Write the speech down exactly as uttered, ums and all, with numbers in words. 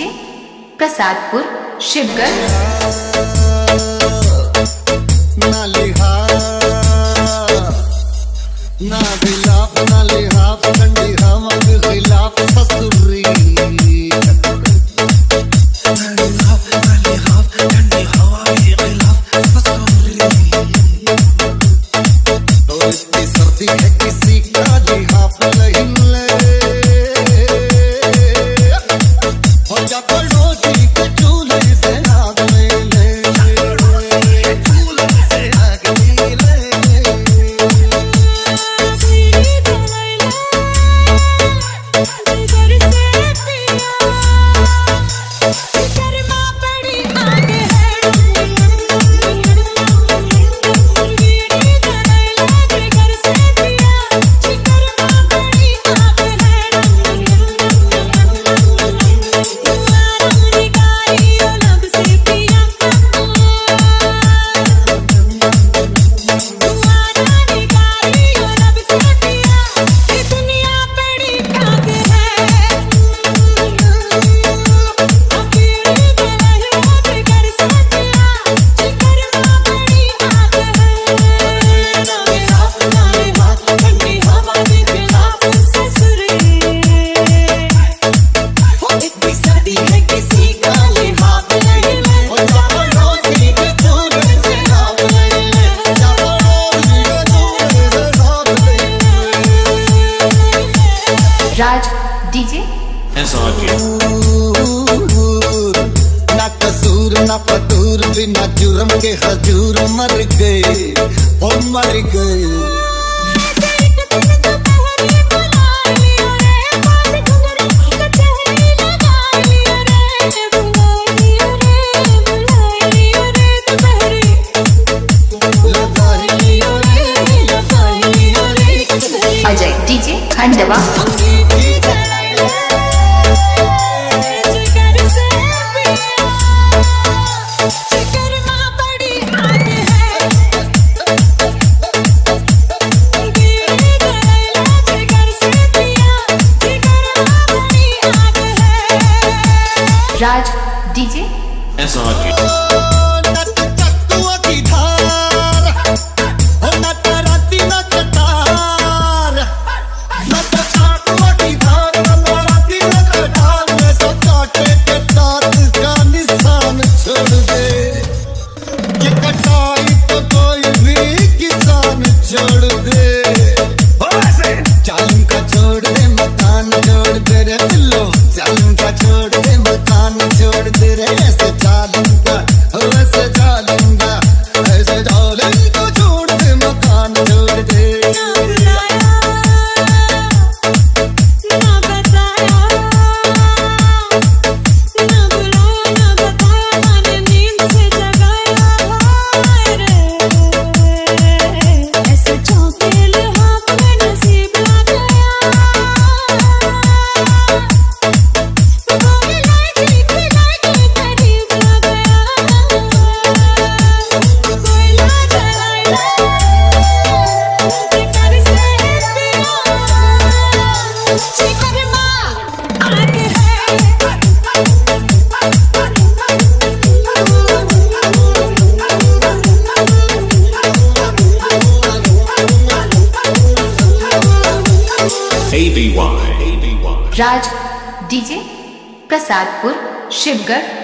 DJ Prasadpur Shivgarh. ना लिहा ना खिलाफ ना लिहाफ ठंडी हवा के खिलाफ ससुरी तो इतनी सर्दी है किसी का लिहाफ नहीं ले हो जा पड़ोसी के चूल्हे से आग में ले राज डीजे ना कसूर ना फतूर बिना जुर्म के हजूर मर गए ओ मर गए। Ajay DJ Khandwa. Raj DJ Raj DJ Prasadpur Shivgarh.